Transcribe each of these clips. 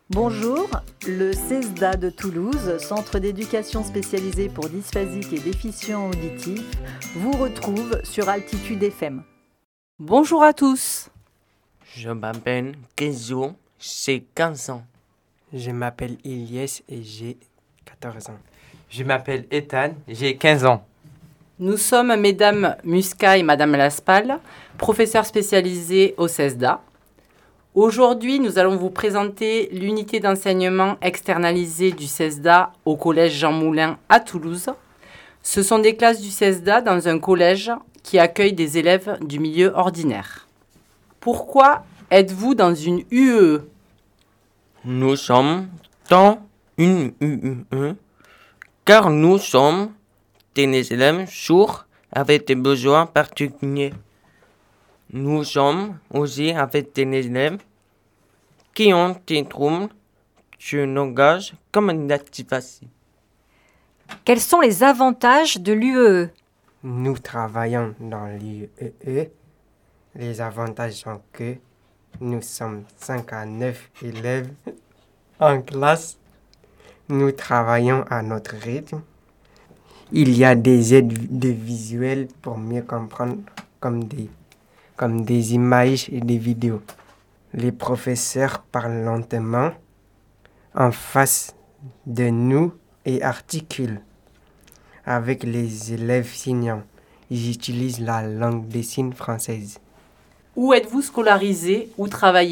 Bonjour, le CESDA de Toulouse, Centre d'éducation spécialisé pour dysphasiques et déficients auditifs, vous retrouve sur Altitude FM. Bonjour à tous. Je m'appelle Kenzo, j'ai 15 ans. Je m'appelle Ilyes et j'ai 14 ans. Je m'appelle Ethan, j'ai 15 ans. Nous sommes Mesdames Musca et Madame Laspal, professeurs spécialisés au CESDA. Aujourd'hui, nous allons vous présenter l'unité d'enseignement externalisée du CESDA au collège Jean Moulin à Toulouse. Ce sont des classes du CESDA dans un collège qui accueille des élèves du milieu ordinaire. Pourquoi êtes-vous dans une UEE ? Nous sommes dans une UEE car nous sommes des élèves sourds avec des besoins particuliers. Nous sommes aussi avec des élèves qui ont des troubles du langage comme la dyslexie. Quels sont les avantages de l'UEE ? Nous travaillons dans l'UEE. Les avantages sont que nous sommes 5 à 9 élèves en classe. Nous travaillons à notre rythme. Il y a des aides de visuels pour mieux comprendre comme des images et des vidéos. Les professeurs parlent lentement en face de nous et articulent avec les élèves signants. Ils utilisent la langue des signes française. Où êtes-vous scolarisé ? Où travaillez-vous ?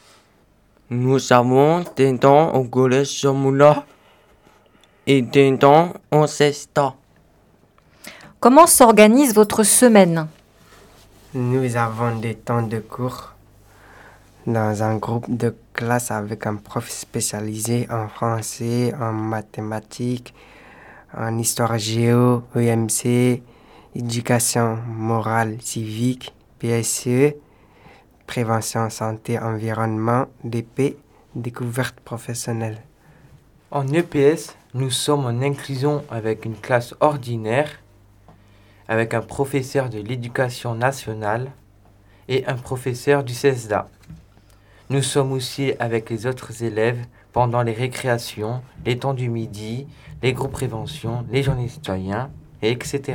Nous avons des dents au collège Jean Moulin et des dents au CESDA. Comment s'organise votre semaine ? Nous avons des temps de cours dans un groupe de classe avec un prof spécialisé en français, en mathématiques, en histoire géo, EMC, éducation morale civique, PSE, prévention santé environnement, DP, découverte professionnelle. En EPS, nous sommes en inclusion avec une classe ordinaire, avec un professeur de l'éducation nationale et un professeur du CESDA. Nous sommes aussi avec les autres élèves pendant les récréations, les temps du midi, les groupes prévention, les journées citoyens, etc.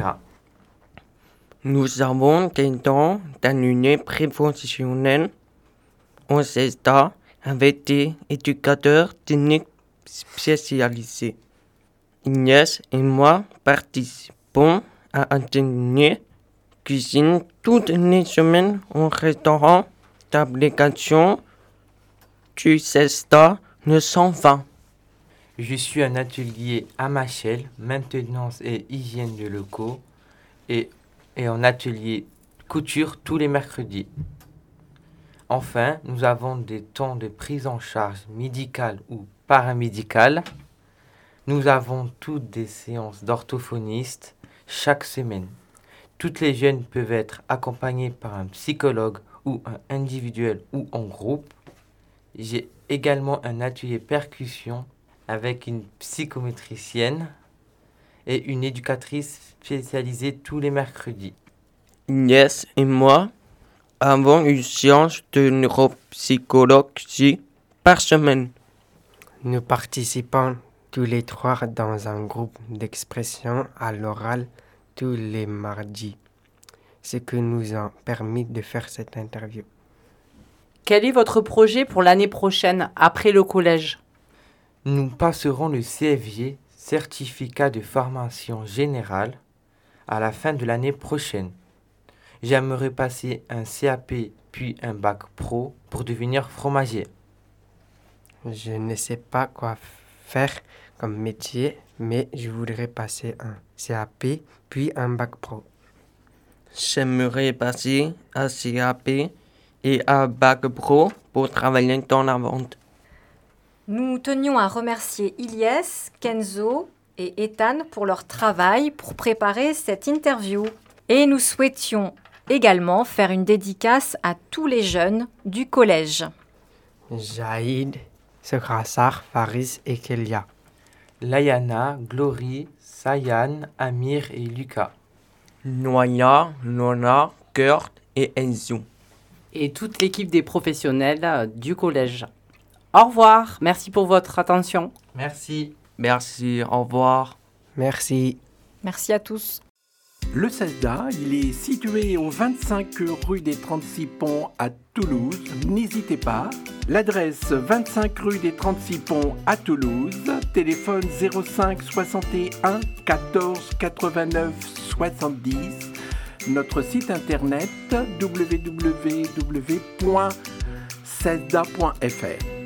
Nous avons des dents d'annulés préventionnels au CESDA avec des éducateurs techniques spécialisés. Inès et moi participons à un atelier cuisine toutes les semaines au restaurant d'application du CESDA 920. Je suis un atelier à Machel, maintenance et hygiène de locaux, et en atelier couture tous les mercredis. Enfin, nous avons des temps de prise en charge médicale ou paramédicale. Nous avons toutes des séances d'orthophonistes chaque semaine. Toutes les jeunes peuvent être accompagnées par un psychologue ou un individuel ou en groupe. J'ai également un atelier percussion avec une psychométricienne et une éducatrice spécialisée tous les mercredis. Inès et moi avons une séance de neuropsychologie par semaine. Nous participons tous les 3 dans un groupe d'expression à l'oral tous les mardis, ce qui nous a permis de faire cette interview. Quel est votre projet pour l'année prochaine, après le collège ? Nous passerons le CFG, certificat de formation générale, à la fin de l'année prochaine. J'aimerais passer un CAP puis un bac pro pour devenir fromager. Je ne sais pas quoi faire comme métier, mais je voudrais passer un CAP puis un bac pro. J'aimerais passer un CAP et un bac pro pour travailler dans la vente. Nous tenions à remercier Ilyes, Kenzo et Ethan pour leur travail pour préparer cette interview. Et nous souhaitions également faire une dédicace à tous les jeunes du collège. Jaïd, Segrassar, Faris et Kelia. Layana, Glory, Sayan, Amir et Lucas. Noya, Lona, Kurt et Enzo. Et toute l'équipe des professionnels du collège. Au revoir. Merci pour votre attention. Merci. Merci, au revoir. Merci. Merci à tous. Le CESDA, il est situé au 25 rue des 36 Ponts à Toulouse. N'hésitez pas. L'adresse 25 rue des 36 Ponts à Toulouse. Téléphone 05 61 14 89 70. Notre site internet www.cesda.fr.